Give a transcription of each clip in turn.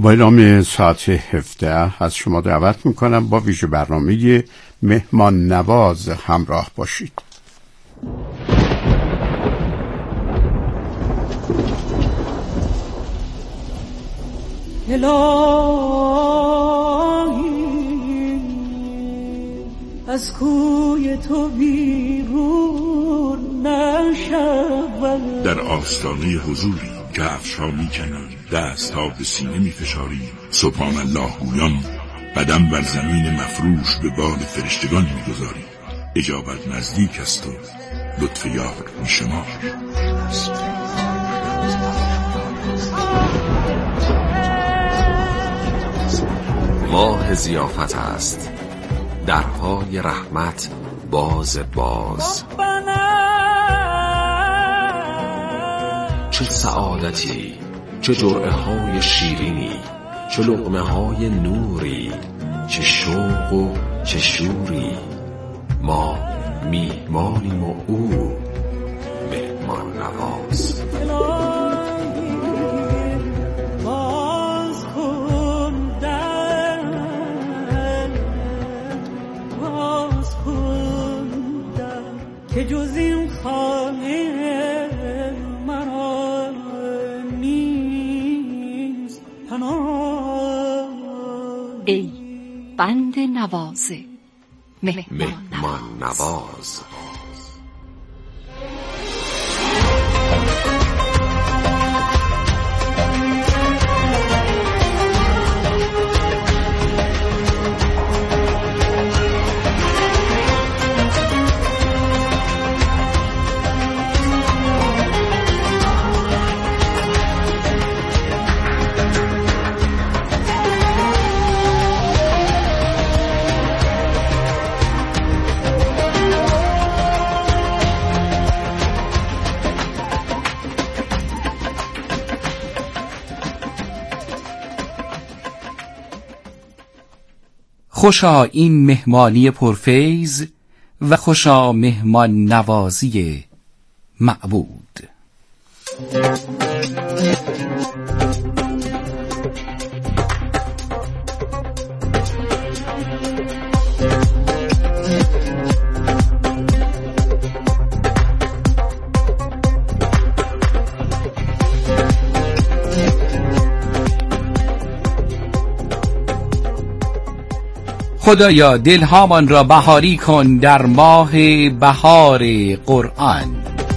با اعلام ساعت 17 از شما دعوت میکنم با ویژه برنامه مهمان نواز همراه باشید. الهی از کوی تو بیرون نشود. در آستانه حضوری که افشا میکنی، دست ها به سینه میفشاری، سبحان الله گویان، قدم بر زمین مفروش به باد فرشتگان میگذاری. اجابت نزدیک است و لطف یار میشمار. ماه ضیافت است، درهای رحمت باز چه سعادتی، چه جرعه های شیرینی، چه لقمه های نوری، چه شوق و چه شوری. ما میهمانیم و او مهمان نواز. که جز این خانه مرا نیست پناه. ای بند نوازه مهمان نواز. خوشا این مهمانی پرفیض و خوشا مهمان نوازی معبود. خدایا دلهامان را بهاری کن در ماه بهار قرآن.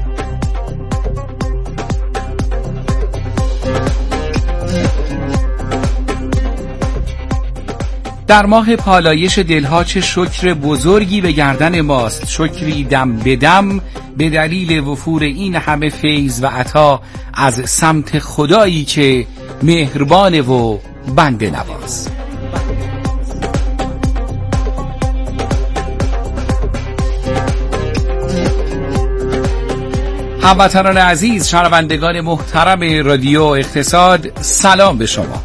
در ماه پالایش دلها چه شکر بزرگی به گردن ماست، شکری دم به دم به دلیل وفور این همه فیض و عطا از سمت خدایی که مهربان و بنده نواز. هموطنان عزیز، شنوندگان محترم رادیو اقتصاد، سلام به شما.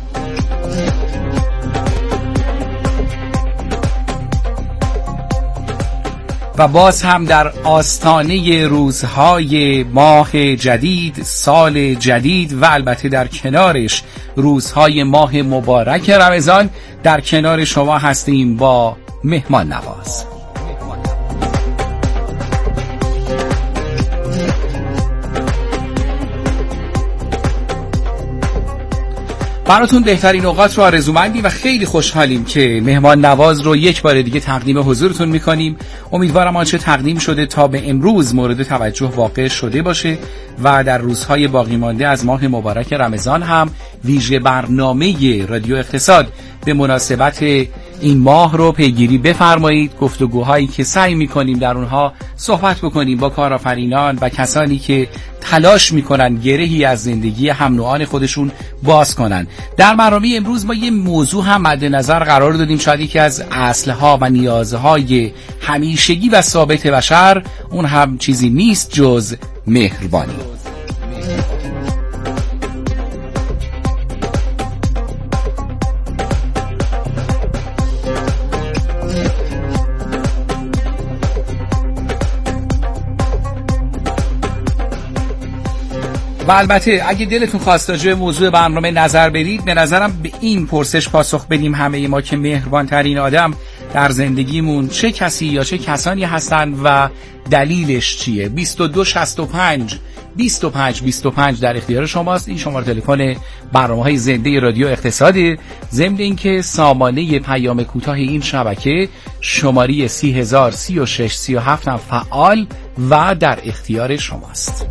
و باز هم در آستانه روزهای ماه جدید، سال جدید و البته در کنارش روزهای ماه مبارک رمضان در کنار شما هستیم با مهمان نواز. براتون بهترین اوقات رو آرزومندیم و خیلی خوشحالیم که مهمان نواز رو یک بار دیگه تقدیم حضورتون میکنیم. امیدوارم آنچه تقدیم شده تا به امروز مورد توجه واقع شده باشه و در روزهای باقی مانده از ماه مبارک رمضان هم ویژه برنامه رادیو اقتصاد به مناسبت این ماه رو پیگیری بفرمایید. گفتگوهایی که سعی میکنیم در اونها صحبت بکنیم با کارآفرینان و کسانی که تلاش میکنن گرهی از زندگی هم نوعان خودشون باز کنن. در برنامه امروز ما یه موضوع هم مد نظر قرار دادیم، شاید یکی از اصلها و نیازهای همیشگی و ثابت بشر، اون هم چیزی نیست جز مهربانی. و و البته اگه دلتون خواست راجع به موضوع برنامه نظر بدید، به نظرم به این پرسش پاسخ بدیم همه ما که مهربان ترین آدم در زندگیمون چه کسی یا چه کسانی هستن و دلیلش چیه. 2265 25 در اختیار شماست. این شماره تلفن برنامه‌های زنده رادیو اقتصادی. ضمن اینکه سامانه پیام کوتاه این شبکه شماره 3036 37 هم فعال و در اختیار شماست.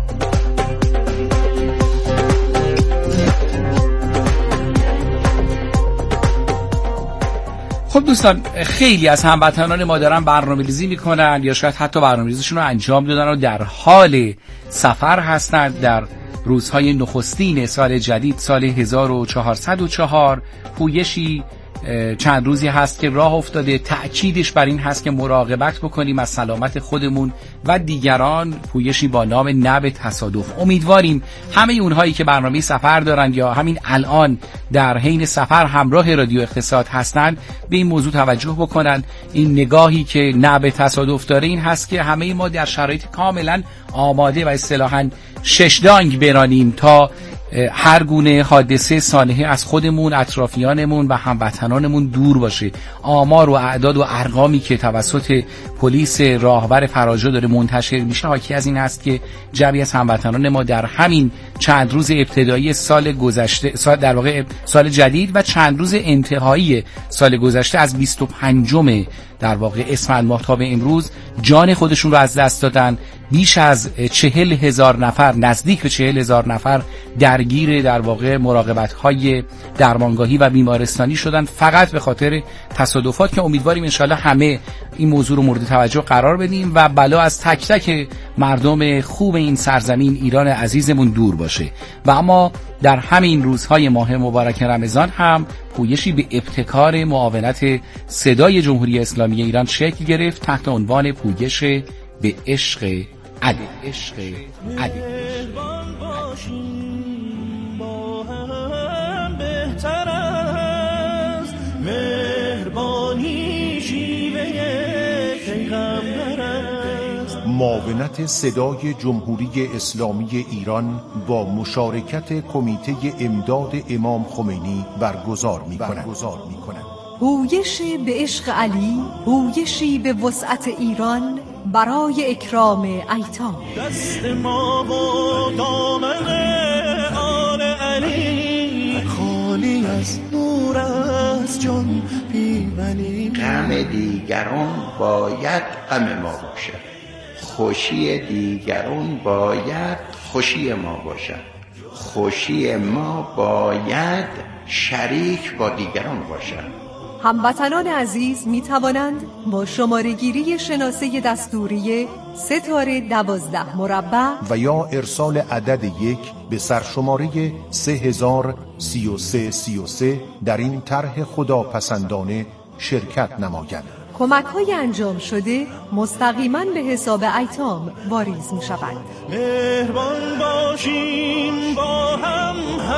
خب دوستان، خیلی از هموطنان ما دارن برنامه‌ریزی میکنن یا شاید حتی برنامه‌ریزیشون رو انجام دادن و در حال سفر هستند. در روزهای نخستین سال جدید سال 1404 پویشی چند روزی هست که راه افتاده. تأکیدش بر این هست که مراقبت بکنیم از سلامت خودمون و دیگران. پویشی با نام نه تصادف. امیدواریم همه اونهایی که برنامه سفر دارن یا همین الان در حین سفر همراه رادیو اقتصاد هستند به این موضوع توجه بکنن. این نگاهی که نه تصادف داره این هست که همه ما در شرایط کاملا آماده و اصطلاحاً ششدانگ برانیم تا هر گونه حادثه سانحه از خودمون، اطرافیانمون و هموطنانمون دور باشه. آمار و اعداد و ارقامی که توسط پلیس راهبر فراجو داره منتشر میشه حاکی از این است که جمعی از هموطنان ما در همین چند روز ابتدایی سال گذشته، در واقع سال جدید و چند روز انتهایی سال گذشته از 25 در واقع اسفند ماه تا به امروز جان خودشون رو از دست دادن. بیش از 40,000 نفر، نزدیک به 40,000 نفر درگیر در واقع مراقبت‌های درمانگاهی و بیمارستانی شدن فقط به خاطر تصادفات که امیدواریم انشالله همه این موضوع رو مورد توجه قرار بدیم و بلا از تک تک مردم خوب این سرزمین ایران عزیزمون دور باشه. و اما در همین روزهای ماه مبارک رمضان هم پویشی به ابتکار معاونت صدای جمهوری اسلامی ایران شکل گرفت تحت عنوان پویش به عشق علی. معاونت صدای جمهوری اسلامی ایران با مشارکت کمیته امداد امام خمینی برگزار می‌کند. پویش به عشق علی، پویشی به وسعت ایران برای اکرام ایتام. دست ما و دامن آل علی خالی از نور از جان بی‌منی. غم دیگران باید غم ما باشد، خوشی دیگران باید خوشی ما باشد، خوشی ما باید شریک با دیگران باشد. هموطنان عزیز می توانند با شماره گیری شناسه دستوری 3-12 مربع و یا ارسال عدد 1 به سرشماره 303333 در این طرح خداپسندانه شرکت نمایند. کمک‌های انجام شده مستقیما به حساب ایتام واریز می‌شوند. مهربان باشیم با هم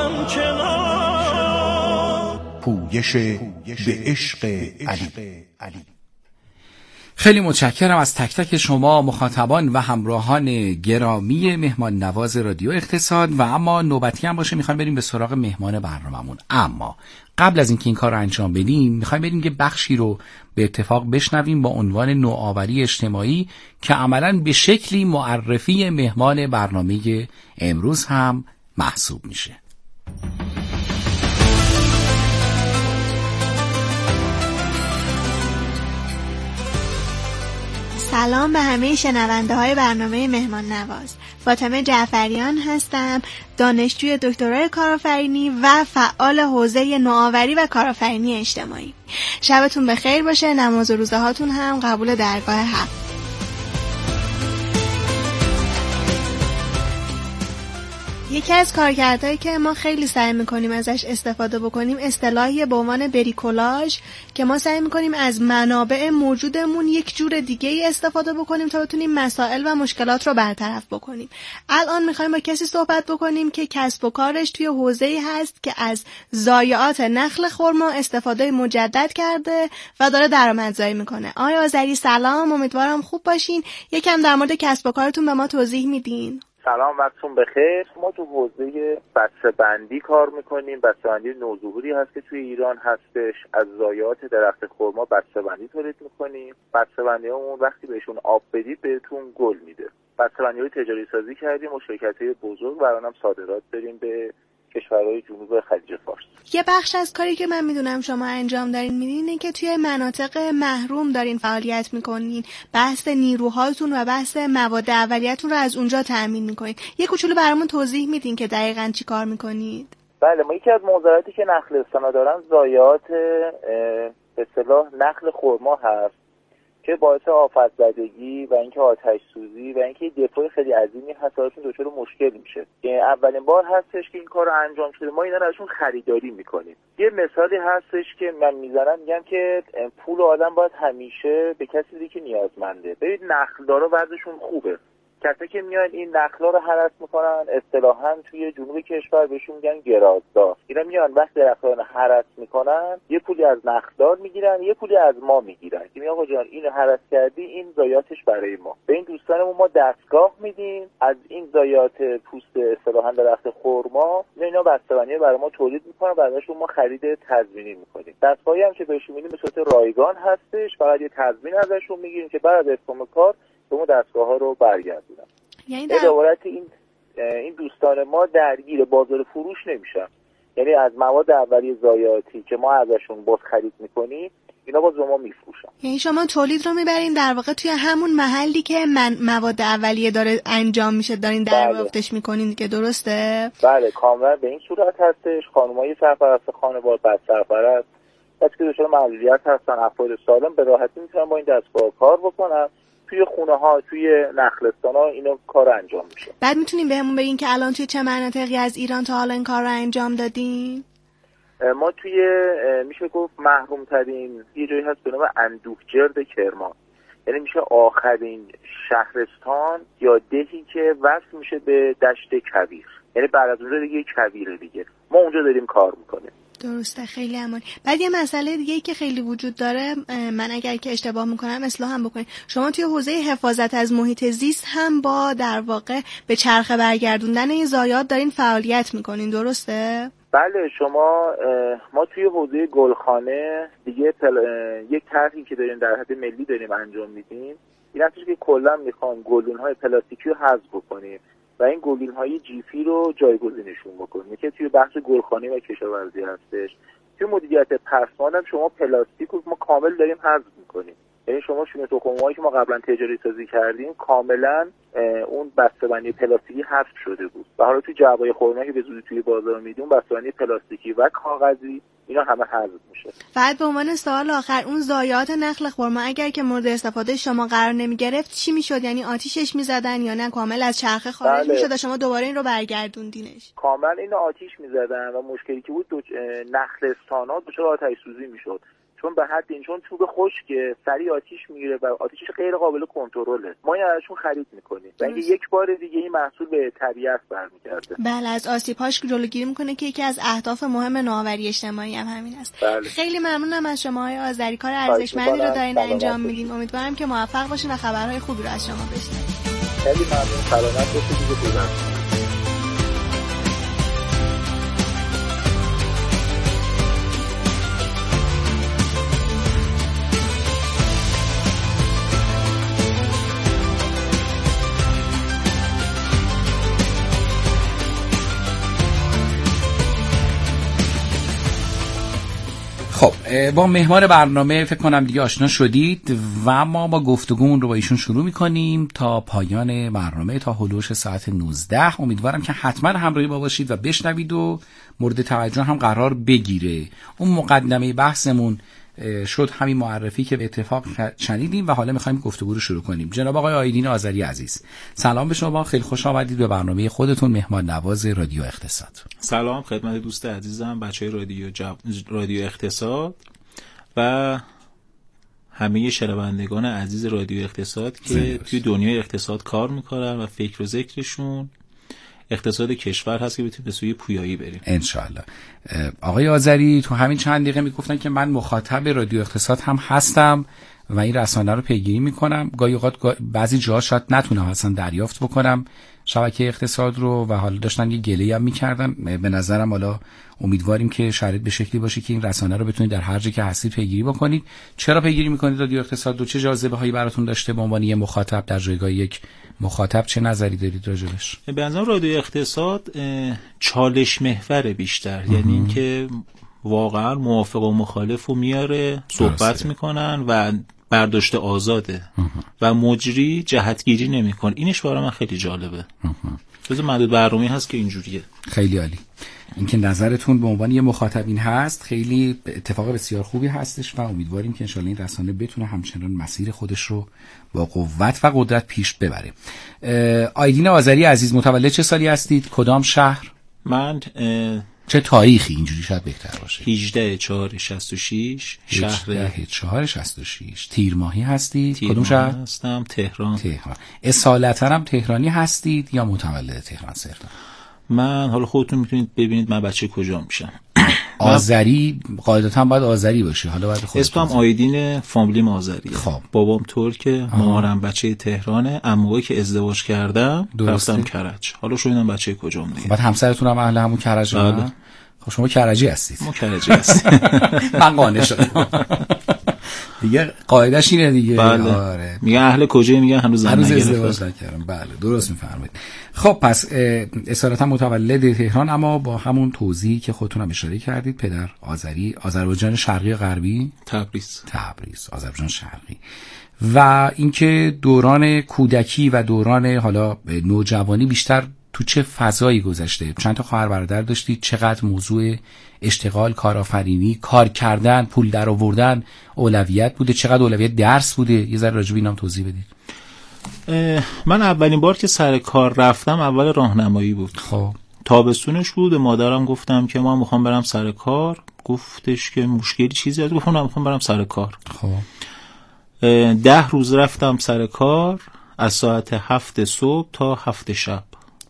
همچنان. پویش به عشق علی. خیلی متشکرم از تک تک شما مخاطبان و همراهان گرامی مهمان نواز رادیو اقتصاد. و اما نوبتی هم باشه میخوایم بریم به سراغ مهمان برنامه‌مون. اما قبل از اینکه این کار رو انجام بدیم میخوایم بریم که بخشی رو به اتفاق بشنویم با عنوان نوآوری اجتماعی که عملاً به شکلی معرفی مهمان برنامه امروز هم محسوب میشه. سلام به همه شنونده های برنامه مهمان نواز. فاطمه جعفریان هستم، دانشجوی دکترای کارآفرینی و فعال حوزه نوآوری و کارآفرینی اجتماعی. شبتون بخیر باشه، نماز و روزه هاتون هم قبول درگاه حق. یکی از کارکردهایی که ما خیلی سعی میکنیم ازش استفاده بکنیم اصطلاحی به عنوان بریکولاژ که ما سعی میکنیم از منابع موجودمون یک جور دیگه ای استفاده بکنیم تا بتونیم مسائل و مشکلات رو برطرف بکنیم. الان میخوایم با کسی صحبت بکنیم که کسب و کارش توی حوزه‌ای هست که از ضایعات نخل خرما استفاده مجدد کرده و داره درآمدزایی میکنه. آقای آذری سلام، امیدوارم خوب باشین. یکم در مورد کسب و کارتون به ما توضیح میدین؟ سلام، وقتتون بخیر. ما تو حوزه بسته‌بندی کار میکنیم. بسته‌بندی نوظهوری هست که توی ایران هستش. از ضایعات درخت خرما بسته‌بندی تولید میکنیم. بسته‌بندی‌هامون وقتی بهشون آب بدید بهتون گل میده. بسته‌بندی‌های تجاری سازی کردیم و شرکت‌های بزرگ و الانم صادرات داریم به کشورهای جنوب خلیج فارس. یه بخش از کاری که من میدونم شما انجام دارین اینه که توی مناطق محروم دارین فعالیت میکنین، بحث نیروهاتون و بحث مواد اولیه‌تون رو از اونجا تامین میکنین. یه کوچولو برامون توضیح میدین که دقیقاً چی کار میکنید؟ بله، ما یکی از موضوعاتی که نخلستانا دارن ضایعات به اصطلاح نخل خرما هست که باعث آفت زدگی و اینکه آتش سوزی و اینکه دفاع خیلی عظیمی هست ازشون دچار مشکل میشه. اولین بار هستش که این کار رو انجام شده. ما اینا رو ازشون خریداری میکنیم. یه مثالی هستش که من میزنم، میگم که پول آدم باید همیشه به کسی دیگه که نیازمنده. ببین نخلدارا وضعشون خوبه. کسایی که میان این نخلا رو هرس میکنن اصطلاحاً توی جنوب کشور بهشون میگن گرازدار. اینا میان وقتی درخت‌ها رو هرس میکنن یه پولی از نخلدار میگیرن، یه پولی از ما میگیرن که آقا جان اینو هرس کردی، این ضایعاتش برای ما. به این دوستانمون ما دستگاه میدیم از این ضایعات پوست اصطلاحاً درخت خرما، اینا بسته‌بندی برای ما تولید میکنن، بعدشون ما خرید تضمینی میکنیم. دستگاهی هم که بهشون میدیم به صورت رایگان هستش، فقط یه تضمین ازشون میگیریم که بعد از اتمام کار اون دستگاه‌ها رو برگردونن. یعنی در عبارت این دوستان ما درگیر بازار فروش نمیشن. یعنی از مواد اولیه ضایعاتی که ما ازشون باز خرید میکنیم اینا باز ما میفروشن. یعنی شما تولید رو میبرین در واقع توی همون محلی که مواد اولیه داره انجام میشه دارین دریافتش میکنین دیگه، درسته؟ بله، کاملا به این صورت هستش. خانم‌های سرپرست خانوار، بعد سرپرست، کسی که دچار معلولیت هستن، افراد سالم به راحتی میتونن با این دستگاه کار بکنن. توی خونه ها، توی نخلستان ها اینو کار انجام میشه. بعد میتونیم بهمون بگین که الان توی چه مناطقی از ایران تا حالا این کار رو انجام دادین؟ ما توی میشه گفت محروم ترین یه جایی هست به نام اندوهگرد کرمان. یعنی میشه آخرین شهرستان یا دهی که وصل میشه به دشت کویر. یعنی بعد از اونجا دیگه کویره دیگه. ما اونجا داریم کار میکنیم. درسته، خیلی عمالی. بعد یه مسئله دیگه که خیلی وجود داره، من اگر که اشتباه میکنم اصلاح هم بکنید، شما توی حوزه حفاظت از محیط زیست هم با در واقع به چرخه برگردوندن این ضایعات دارین فعالیت میکنین، درسته؟ بله، ما توی حوزه گلخانه دیگه یک طرحی که داریم در حد ملی داریم انجام میدیم. این هستش که کلا میخوام گلدون‌های پلاستیکی رو حذف بکنیم و این گلدون‌های جیفی رو جایگزینشون بکنیم که توی بحث گلخانی و کشاورزی هستش. توی مدیریت پسماند هم شما پلاستیک رو ما کامل داریم حذف میکنیم. یعنی شما شونه تخم‌هایی که ما قبلا تجاری سازی کردیم کاملا اون بسته‌بندی پلاستیکی حذف شده بود و حالا توی جعبه‌های خرما که به زودی توی بازار میدون بسته‌بندی پلاستیکی و کاغذی اینا همه حذف میشه. بعد به عنوان سوال آخر، اون ضایعات نخل خرما اگر که مورد استفاده شما قرار نمیگرفت چی میشد؟ یعنی آتیشش میزدن یا نه کامل از چرخه خارج میشد و شما دوباره این رو برگردوندینش؟ کامل اینو آتیش میزدن و مشکلی که بود نخلستانا دچار آتش سوزی میشد. چون به حد این چون چوب خشک سریع آتیش میگیره و آتیشش غیر قابل کنترله. ما این ازشون خرید میکنیم و اینکه یک بار دیگه این محصول به طبیعت برمیگرده. بله، از آسیب‌هاش جلوگیری میکنه که یکی از اهداف مهم نوآوری اجتماعی هم همین است. بله. خیلی ممنونم از شما آقای آذری، کار ارزشمندی رو دارین انجام میدین. امیدوارم که موفق باشین و خبرهای خوبی رو از شما بشنویم. خیلی ممنون. سلامت باشید. خب با مهمان برنامه فکر کنم دیگه آشنا شدید و ما با گفتگومون رو با ایشون شروع میکنیم تا پایان برنامه، تا هلوش ساعت 19. امیدوارم که حتما همراهی با باشید و بشنوید و مورد توجه هم قرار بگیره. اون مقدمه بحثمون شد همین معرفی که به اتفاق شنیدیم و حالا میخوایم گفتگو رو شروع کنیم. جناب آقای آیدین آذری عزیز، سلام به شما، خیلی خوش آمدید به برنامه خودتون، مهمان نواز رادیو اقتصاد. سلام خدمت دوست عزیزم، بچهای رادیو اقتصاد و همه شنوندگان عزیز رادیو اقتصاد که توی دنیای اقتصاد کار میکنن و فکر و ذکرشون اقتصاد کشور هست که بتونیم به سوی پویایی بریم انشالله. آقای آذری تو همین چند دقیقه میگفتن که من مخاطب رادیو اقتصاد هم هستم و این رسانه رو پیگیری میکنم. گاهی اوقات بعضی جاها شاید نتونم اصلا دریافت بکنم شبکه اقتصاد رو و حالا داشتن یه گله‌ای هم می‌کردن. به نظرم حالا امیدواریم که شرایط به شکلی باشه که این رسانه رو بتونید در هر جا که هستید پیگیری بکنید. چرا پیگیری می‌کنید رادیو اقتصاد رو؟ چه جاذبه‌هایی براتون داشته به عنوان یه مخاطب در جایگاه یک مخاطب؟ چه نظری دارید راجبش؟ به نظر رادیو اقتصاد چالش محور بیشتر، یعنی اینکه واقعا موافق و مخالف رو میاره، صحبت میکنن و برداشت آزاده و مجری جهتگیری نمیکنه. اینش برای من خیلی جالبه. جزو معدود برنامه‌ای هست که اینجوریه. خیلی عالی. اینکه نظرتون به عنوان یه مخاطب این هست خیلی اتفاق بسیار خوبی هستش و امیدواریم که انشالله این رسانه بتونه همچنان مسیر خودش رو با قوت و قدرت پیش ببره. آیدین آذری عزیز، متولد چه سالی هستید؟ کدام شهر؟ من چه تاریخی؟ اینجوری شاید بهتر باشه. 18/4/66 شهر 18/4/66 تیر ماهی هستید؟ کدوم شهر؟ هستم تهران. اصالتا هم تهرانی هستید یا متولد تهران صرفا؟ من حالا خودتون میتونید ببینید من بچه کجا میشم. آذری قاعدتا باید آذری باشه. حالا بعد اسمم آیدین، فامیلیم آذریه. خب. بابام ترکه، مامانم بچه تهرانه. عمویی که ازدواج کردم رفتم کرج. حالا شما بچه کجام دیگه؟ بعد همسرتون هم اهل همون کرج؟ بله. خب شما کرجی هستید. ما کرجی هستیم. من قانع شدم. دیگه قاعدش اینه دیگه. بله. آره. میگه اهل کجایی؟ میگه هنوز ازدواج نکردم. بله درست میفرمایید. خب پس اصالتا متولد تهران، اما با همون توضیحی که خودتون هم اشاره کردید، پدر آذری، آذربایجان شرقی و غربی؟ تبریز، آذربایجان شرقی. و اینکه دوران کودکی و دوران حالا نوجوانی بیشتر تو چه فضایی گذشته؟ چند تا خواهر برادر داشتید؟ چقدر موضوع اشتغال، کارآفرینی، کار کردن، پول در آوردن اولویت بوده؟ چقدر اولویت درس بوده؟ یه ذره راجع به اینم توضیح بدید. من اولین بار که سر کار رفتم اول راهنمایی بود. خب تابستونش بود. مادرم گفتم که ما میخوام برم سر کار. گفتش که مشکلی چیزی هست؟ گفتم میخوام برم سر کار. خب 10 روز رفتم سر کار از ساعت 7 صبح تا 7 شب.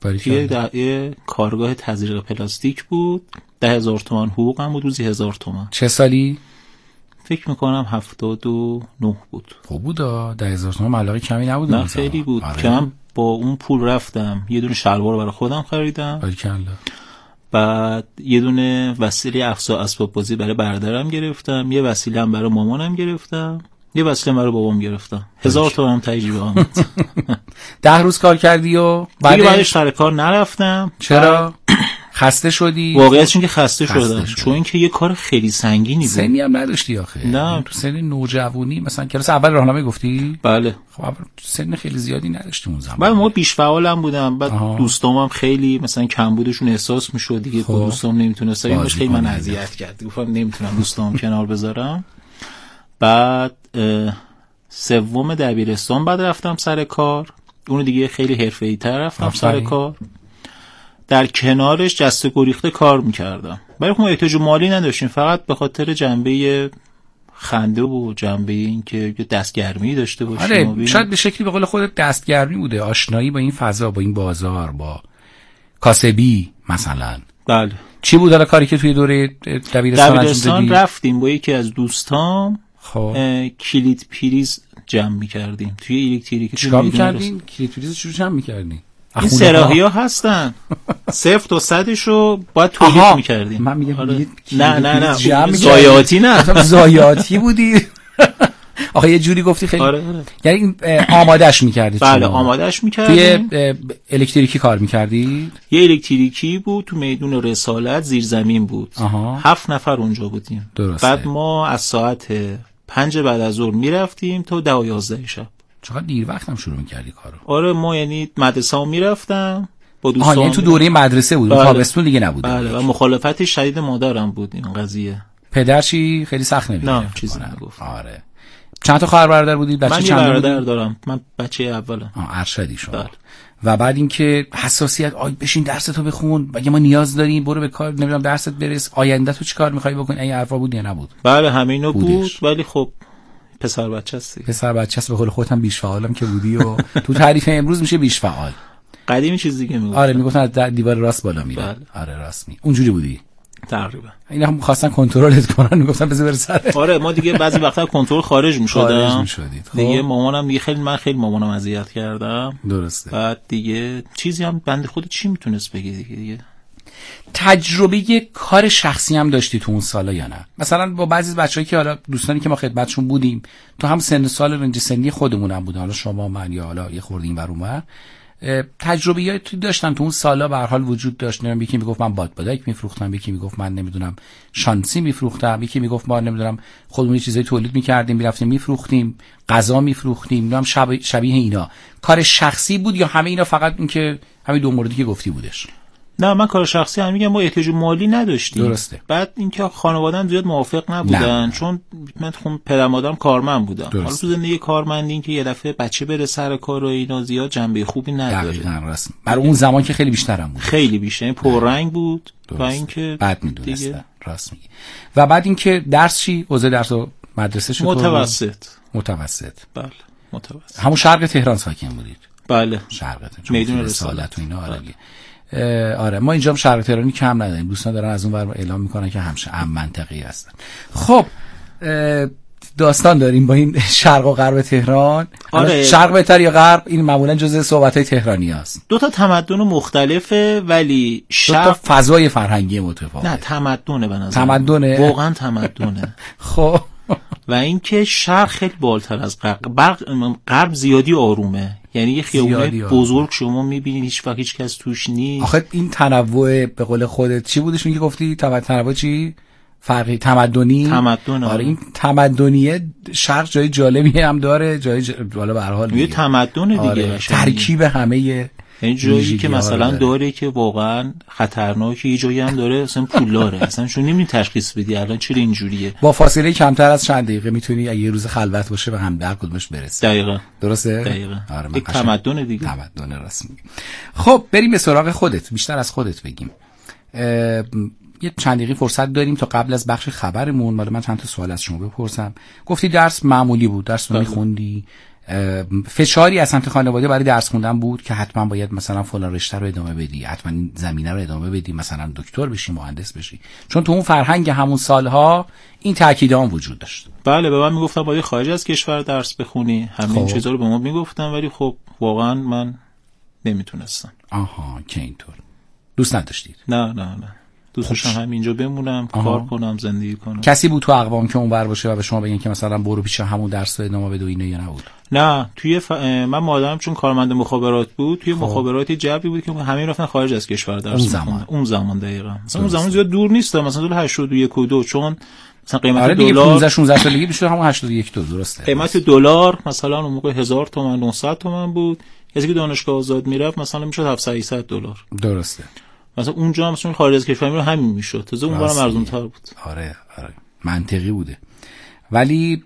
یه کارگاه تزریق پلاستیک بود. 10,000 تومان حقوقم بود، روزی 1000 تومان. چه سالی؟ فکر میکنم 79 بود. خوب بود. 10,000 تومان مبلغ کمی نبود. نه خیلی بود. که من با اون پول رفتم یه دونه شلوار برای خودم خریدم. باریکلا. بعد یه دونه وسیله اسباب بازی برای برادرم گرفتم، یه وسیله هم برای مامانم گرفتم، یه وسیله برای بابام گرفتم. 1000 تومان تجربه آمد. 10 روز کار کردی و بعدش سر کار نرفتم. چرا؟ خسته شدی؟ واقعیتش این که خسته شدم، چون اینکه یه کار خیلی سنگینی بود. سنی هم نداشتی آخه؟ نه تو سن نوجوانی مثلا کلاس اول راهنمایی گفتی؟ بله. خب سن خیلی زیادی نداشتی اون زمان. بعد موقع بیش فعالم بودم. بعد دوستامم خیلی مثلا کمبودشون احساس میشد دیگه. خب. دوستام نمیتونستن. این خیلی من اذیت کرد. گفتم نمیتونم دوستام کنار بذارم. بعد سوم دبیرستان بعد رفتم سر کار. اون دیگه خیلی حرفه‌ای تر رفتم سر کار. در کنارش جسته گریخته کار میکردم. برای ما احتیاج مالی نداشتیم، فقط به خاطر جنبه خنده و جنبه این که دستگرمی داشته باشیم. آره شاید به شکلی به قول خودت دستگرمی بوده، آشنایی با این فضا، با این بازار، با کاسبی مثلا. بله. چی بود حالا کاری که توی دوره دبیرستان رفتیم با یکی از دوستام. خب کلید پریز جمع میکردیم توی الکتریکی. چیکار میکردین؟ کلید پریز چجوری جمع میکردین؟ این سراحی ها هستن 0 تا 100 رو باید تولید میکردیم. من میگم آره. نه زایاتی نه زایاتی بودی. آخه یه جوری گفتی خیلی. آره. یعنی آمادش میکردی؟ بله آمادش میکردیم. توی الکتریکی کار میکردی؟ یه الکتریکی بود تو میدون رسالت، زیر زمین بود. 7 نفر اونجا بودیم. درسته. بعد ما از ساعت 5 بعد از ظهر میرفتیم تا 10 و 11 شب. چقدر دیر وقتم شروع می‌کردی کارو؟ آره ما یعنی مدرسه‌ام میرفتم با دوستان. یعنی تو دوره مدرسه بود؟ بله. تابستون دیگه نبود؟ بله. و مخالفت شدید مادرم بود این قضیه. پدر چی خیلی سخت نمی‌گفت؟ نه چیزی نگفت. آره. چند تا خواهر برادر بودید؟ بچه من یه برادر دارم. من بچه اولم. ارشدی شما. بله. و بعد اینکه حساسیت بشین درستو بخون، اگه ما نیاز داریم برو به کار، نمیدونم درست برس، آینده تو چیکار می‌خوای بکنی، این حرفا بود یا نبود؟ بله همینو بود. ولی خب پسر بچه است به قول خودت هم بیش فعالم که بودی و تو تعریف امروز میشه بیش فعال. قدیمی چیز دیگه میگفتن. آره میگفتن از دیوار راست بالا میره. بله. آره راست می. اونجوری بودی؟ تقریبا اینا هم خواستن کنترلت کنن، میگفتن بذار بره سر. آره ما دیگه بعضی وقتا کنترل خارج میشدیم دیگه. خب. مامانم دیگه من خیلی مامانم اذیت کردم. درسته. بعد دیگه چیزی هم بنده خود چی میتونست بگه دیگه. تجربه کار شخصی هم داشتی تو اون سالا یا نه؟ مثلا با بعضی بچه‌ای که حالا دوستانی که ما خدمتشون بودیم تو هم سن سال رنج سنی خودمون هم بودن، حالا شما من یا حالا یه خورده این ور اونور، تجربیاتی داشتن تو اون سالا به هر حال وجود داشت. نمیدونم یکی میگفت من بادبادک میفروختم، یکی میگفت من نمیدونم شانسی میفروختم، یکی میگفت ما نمیدونم خودمون چیزای تولید میکردیم میرفتیم میفروختیم، غذا میفروختیم، نمیدونم شبیه اینا. کار شخصی بود یا همه اینا فقط این که همین دو موردی که گفتی بودش؟ نه من کار شخصی هم میگم، ما احتیاج مالی نداشتیم. درسته. بعد اینکه خانواده‌ام زیاد موافق نبودن نه. چون من پدر مادرم کارمند بودن. حالا تو زندگی کارمندی این که یه دفعه بچه بره سر کار و اینا زیاد جنبه خوبی نداره. دقیقاً راست. برای اون زمان که خیلی بیشترم بود. خیلی بیشتر پررنگ بود و اینکه بعد میدونستم. راست میگی. و بعد اینکه درس چی؟ اوضاع درس و مدرسه چطور؟ متوسط. بله متوسط. همون شرق تهران ساکن بودید؟ بله. شرق تهران. میدون رسالت و اینا. آره ما اینجا هم شرق تهرانی کم نداریم، دوستان دارن از اون ور اعلام میکنن که هم منطقی هستن. خب داستان داریم با این شرق و غرب تهران. آره. شرق بهتر یا غرب این معمولا جزء صحبت‌های تهرانی است. دو تا تمدن مختلفه ولی شرق دو تا فضای فرهنگی متفاوت. نه تمدنه به نظر تمدنه واقعا تمدنه. خب و اینکه شرق خیلی بالاتر از غرب زیادی آرومه، یعنی یه خیابون بزرگ شما میبینید هیچ وقت هیچ کس توش نیست. آخه این تنوع به قول خودت چی بودش میگی گفتی تنوع چی؟ فرقی تمدنی. آره این تمدنیه شرق جای جالبی هم داره، جای بالا به هر حال یه تمدن دیگه. آره. ترکیب همه این جایی که مثلا داره که واقعا خطرناکه، یه جایی هم داره اصلا پولداره، اصلا چون نمی‌تونی تشخیص بدی الان چرا اینجوریه. با فاصله کمتر از چند دقیقه میتونی اگه یه روز خلوت باشه به هم در کدومش برسی. دقیقاً. درسته؟ دقیقاً. آره یک تمدن دیگه. تمدن راست میگی. خب بریم به سراغ خودت، بیشتر از خودت بگیم. یه چند دقیقه فرصت داریم تا قبل از بخش خبرمون من چند تا سوال از شما بپرسم. گفتی درس معمولی بود، درس رو می‌خوندی، فشاری از سمت خانواده برای درس خوندن بود که حتما باید مثلا فلان رشته رو ادامه بدی، حتما این زمینه رو ادامه بدی، مثلا دکتر بشی، مهندس بشی؟ چون تو اون فرهنگ همون سالها این تاکیدام وجود داشت. بله به من میگفتن باید خارج از کشور درس بخونی، همین چیزا رو به ما میگفتن، ولی خب واقعا من نمیتونستم. آها که اینطور دوست نداشتید؟ نه دوست داشتم همینجا بمونم، کار کنم، زندگی کنم. کسی بود تو اقوام که اونور باشه و به شما بگن که مثلا برو پیش همون درس رو ادامه بده و اینا یا نبود؟ نه توی من مادرم چون کارمند مخابرات بود، توی مخابراتی جبری بود که همه رفتن خارج از کشور درس می‌خوندن. اون زمان دقیقاً اون زمان زیاد دور نیست، مثلا سال 81 و 2 چون مثلا قیمت دلار 15 16 سالگی میشه همون 81 2 درسته. قیمت دلار مثلا اون موقع 1000 تومان 900 تومان بود، کسی که دانشگاه آزاد میرفت مثلا میشد 700 دلار. درسته. مثلا اونجا هم مثلا خارج از کشور میره همین میشد، تازه اون برام ارزان‌تر بود. آره منطقی بوده. ولی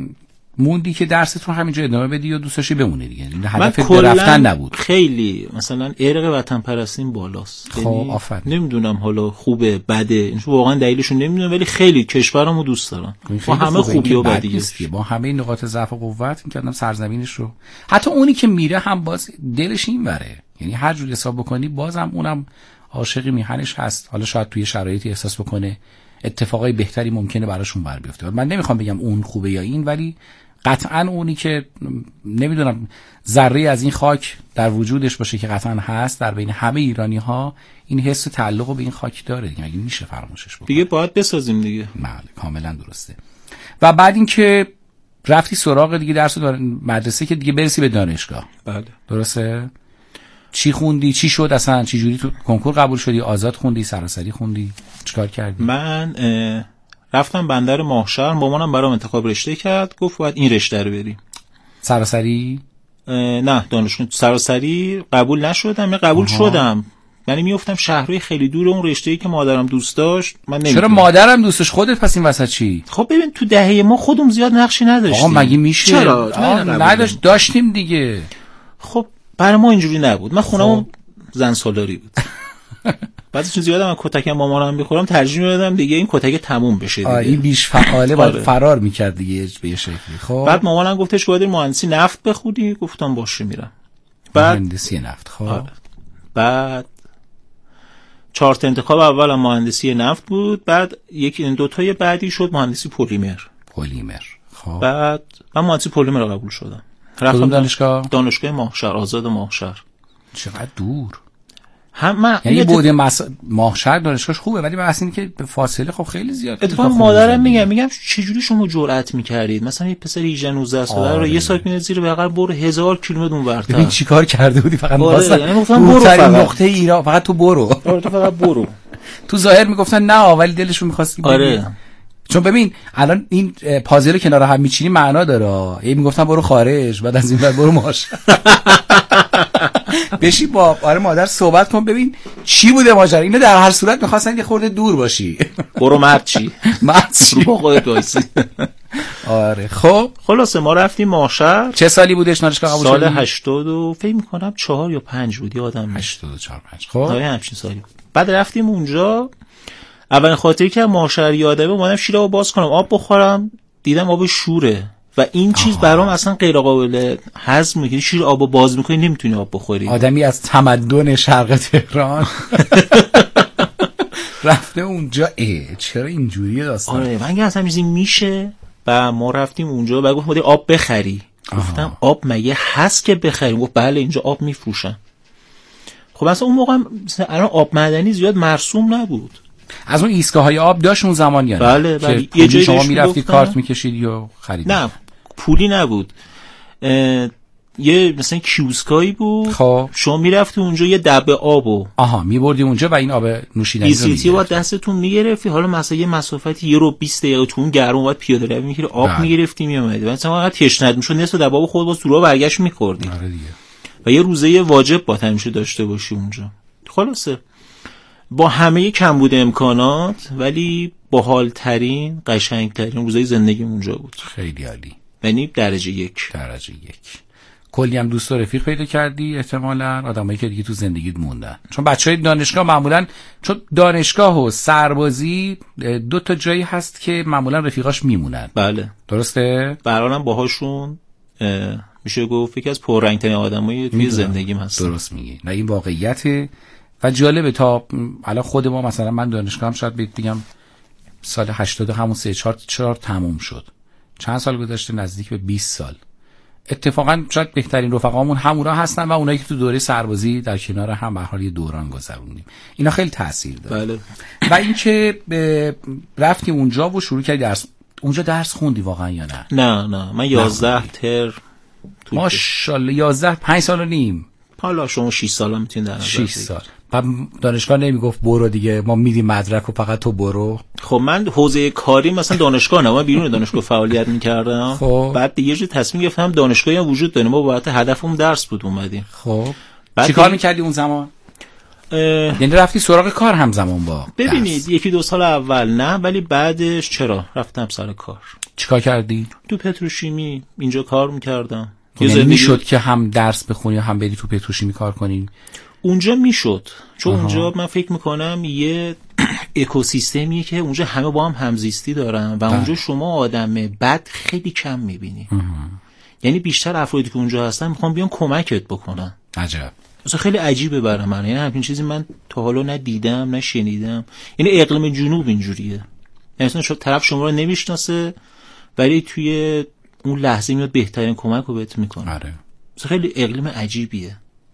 موندی که درست رو همینجا ادامه بدی و دوست داشتی بمونه دیگه، این هدف رفتن نبود. خیلی مثلا ارق وطن پرستیم بالاست. خب آفرین. نمیدونم حالا خوبه بده، این واقعا دلیلشو نمیدونم، ولی خیلی کشورمو دوست دارم با همه خوبی و بدیش، با همه نقاط ضعف و قوت، این که آدم سرزمینش رو، حتی اونی که میره هم باز دلش اینوره، یعنی هر جور حساب بکنی بازم اونم عاشق میهنش هست. حالا شاید توی شرایطی احساس بکنه اتفاقای بهتری ممکنه براشون بر بیفته. من نمیخوام بگم اون خوبه یا این، ولی قطعا اونی که نمیدونم ذره از این خاک در وجودش باشه که قطعا هست در بین همه ایرانی ها، این حس تعلق به این خاک داره دیگه، مگه میشه فراموشش بکنه؟ دیگه باید بسازیم دیگه. بله کاملا درسته. و بعد اینکه رفتی سراغ دیگه درس مدرسه که دیگه برسی به دانشگاه. بله درسته. چی خوندی؟ چی شد اصلا؟ چی جوری تو کنکور قبول شدی؟ آزاد خوندی؟ سراسری خوندی؟ چیکار کردی؟ من رفتم بندر ماهشهر، مامانم برام انتخاب رشته کرد، گفت باید این رشته رو بری. سراسری؟ نه دانشگاه سراسری قبول نشدم، قبول شدم، یعنی میافتم شهرهای خیلی دور اون رشته‌ای که مادرم دوست داشت. من نمی‌دونم چرا مادرم دوستش خودت پس این وسط چی؟ خب ببین تو دهه ما خودمون زیاد نقشی نداشتیم. آقا مگه میشه؟ چرا؟ نداشت، داشتیم دیگه. خب برای ما اینجوری نبود. من خونم زن سالاری بود. بعضی چیزا یادم کتک مامانم می‌خورم ترجیح میدادم دیگه این کتک تموم بشه دیگه. این بیش فعاله باید فرار می‌کرد دیگه به یه شکلی. خب بعد مامانم گفتش باید مهندسی نفت بخونی، گفتم باشه میرم. بعد مهندسی نفت. خب بعد 4 تا انتخاب اول مهندسی نفت بود، بعد یکی 2 تای بعدی شد مهندسی پلیمر. خب بعد من مهندسی پلیمر رو قبول شدم. رفتم دانشگاه ماهشهر، آزاد ماهشهر. چقدر دور. من یعنی بود ماهشهر دانشگاهش خوبه، ولی مثلا اینکه به فاصله خب خیلی زیاد. اتفاقا مادرم میگم چه جوری شما جرأت میکردید مثلا یه پسر 18 19 ساله رو یه سال میاد زیر بغل برو 1000 کیلومتر اونورتر. ببین چیکار کرده بودی؟ فقط یعنی گفتم برو فقط نقطه ایران، فقط تو برو. تو فقط برو. تو ظاهر میگفتن نه، ولی دلشون می‌خواست آره. چون ببین الان این پازل کنار هم میچینی معنا داره. یه میگفتن برو خارج، بعد از این بعد برو ماهشهر. بشی با مادر صحبت کن ببین چی بوده ماجرا. اینا در هر صورت می‌خواستن یه خورده دور باشی. برو مرد چی رو خودت وایسی. آره. خب خلاصه ما رفتیم ماهشهر. چه سالی بودش دانشگاه قبول شدی؟ سال 80 و فکر می‌کنم 4 یا 5 بود، یادم 84 5. خب همچین سالی بود. بعد رفتیم اونجا. اولین خاطری که ماهشهر یادمه اومدم شیر آب باز کنم آب بخورم، دیدم آب شوره و این چیز برام اصلا غیر قابل هضم میشه. شیر آبو باز میکنی نمیتونی آب بخوری. آدمی از تمدن شرق تهران رفته اونجا چرا اینجوریه داستان؟ آره من اصلا چیزی میشه. و ما رفتیم اونجا و گفت آب بخری. گفتم آب مگه هست که بخریم؟ گفت بله اینجا آب میفروشن. خب اصلا اون موقع الان آب معدنی زیاد مرسوم نبود. از اون ایستگاه‌های آب داشت اون زمان یا نه؟ بله. یه جایی شما میرفتی کارت میکشید یا خرید؟ نه پولی نبود. یه مثلا کیوسکایی بود. خب شما میرفتی اونجا یه دبه آبو میبردی اونجا و این آب نوشیدنی رو میگرفتی. با دستتون میگرفتی. حالا مثلا یه مسافتی 1 رو 20 دقیقه تو اون گرم بعد پیاده روی میکردی آب میگرفتی میومدی. مثلا واقعا تشنت میشد نصف دبه آب خود با سورا برگشت میخوردی. آره دیگه. و یه روزه واجب با همیشه داشته باشی اونجا. خلاصه با همه کمبود امکانات ولی باحال‌ترین قشنگ‌ترین روزای زندگی اونجا بود. خیلی عالی. یعنی درجه یک. کلی هم دوست و رفیق پیدا کردی احتمالاً، آدمایی که دیگه تو زندگیت موندن. چون بچهای دانشگاه معمولاً چون دانشگاه و سربازی 2 تا جایی هست که معمولاً رفیقاش میمونن. بله درسته؟ برام باهاشون میشه گفت یکی از پررنگ‌ترین آدمای توی زندگیم هستن. درست میگی. نه این واقعیته. و جالبه تا الان خود ما مثلا من دانشگاهم شاید بگم سال 80 همون 3-4 تموم شد. چند سال گذشته؟ نزدیک به 20 سال. اتفاقا شاید بهترین رفقامون همونا هستن و اونایی که تو دوره سربازی در کنار هم به حال یه دوران گذروندیم. اینا خیلی تاثیر داره. بله. و اینکه رفتیم اونجا و شروع کردی اونجا درس خوندی واقعا یا نه؟ نه من 11 تر ماشاءالله 11 5 سال و نیم. حالا شما 6 سال هم میتونید در نظر 6 سال. دانشگاه نمیگفت برو دیگه ما میدیم مدرک و فقط تو برو؟ خب من حوزه کاری مثلا دانشگاه نه، من بیرون دانشگاه فعالیت میکردم. خب بعد دیگه یه تصمیم گرفتم دانشگاهی هم وجود داره، ما باید هدفمون درس بود اومدیم. خب چیکار میکردی اون زمان؟ یعنی رفتی سراغ کار همزمان با ببینید 1-2 سال اول نه، ولی بعدش چرا رفتم سر کار. چیکار کردی؟ تو پتروشیمی اینجا کار میکردم. یعنی میشد که هم درس بخونی هم بری تو پتروشیمی کار کنی؟ اونجا میشد، چون اونجا من فکر میکنم یه اکوسیستمیه که اونجا همه با هم همزیستی دارن و اونجا شما آدم بد خیلی کم میبینی. یعنی بیشتر افرادی که اونجا هستن میخوان بیان کمکت بکنن. عجب. اصلا خیلی عجیبه برای من، یعنی همین چیزی من تا حالا نه دیدم نه شنیدم. یعنی اقلیم جنوب اینجوریه، یعنی مثلا طرف شما رو نمیشناسه ولی توی اون لحظه میاد بهترین کمک رو بهت میکنه. آره. خیلی اقلیم عجیبیه.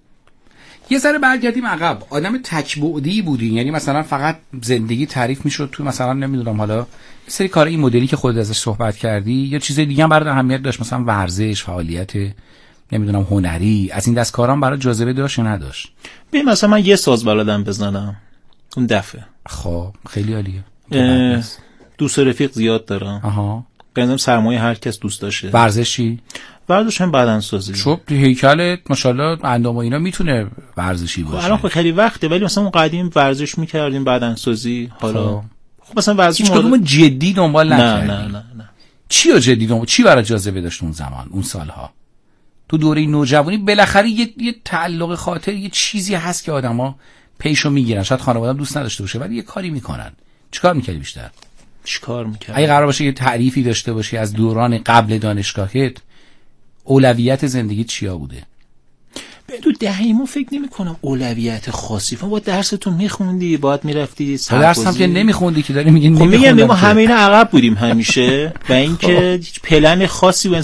یه ذره برگردیم عقب. آدم تک‌بعدی بودی، یعنی مثلا فقط زندگی تعریف میشد تو مثلا نمیدونم حالا یه سری کار این مدلی که خودت ازش صحبت کردی یا چیز دیگه هم برات اهمیت داشت، مثلا ورزش، فعالیت نمیدونم هنری، از این دست کارام برات جاذبه داشت یا نداشت؟ ببین مثلا من یه ساز بلدم بزنم اون دفعه. خب خیلی عالیه. دوست رفیق زیاد دارم. بنظرم سرمایه هر کس دوست داشته. ورزش چی؟ ورزش هم بدنسازی. خب هیکلت ماشاءالله اندام و اینا میتونه ورزشی باشه. الان خب خیلی وقته، ولی مثلا اون قدیم ورزش میکردیم بدنسازی. حالا خب مثلا ورزش کدوم جدی دنبال نکردی؟ نه. چی رو جدی دنبال؟ چی برای جاذبه داشت اون زمان اون سالها؟ تو دوره نوجوانی بالاخره یه تعلق خاطر یه چیزی هست که آدما پیشو میگیرن. شاید خانواده دوست نداشته باشه ولی یه کاری میکنن. چیکار میکردی بیشتر؟ چیکار میکردی؟ اگه قرار باشه یه تعریفی داشته باشی از دوران قبل دانشگاهت، اولویت زندگی چیا بوده؟ تو دهیمون فکر نمی‌کنم اولویت خاصی با درستون میخوندی، باید میرفتی درس هم که نمیخوندی که داری میگین میگم ما همه اینا عقب بودیم همیشه و اینکه هیچ پلن خاصی و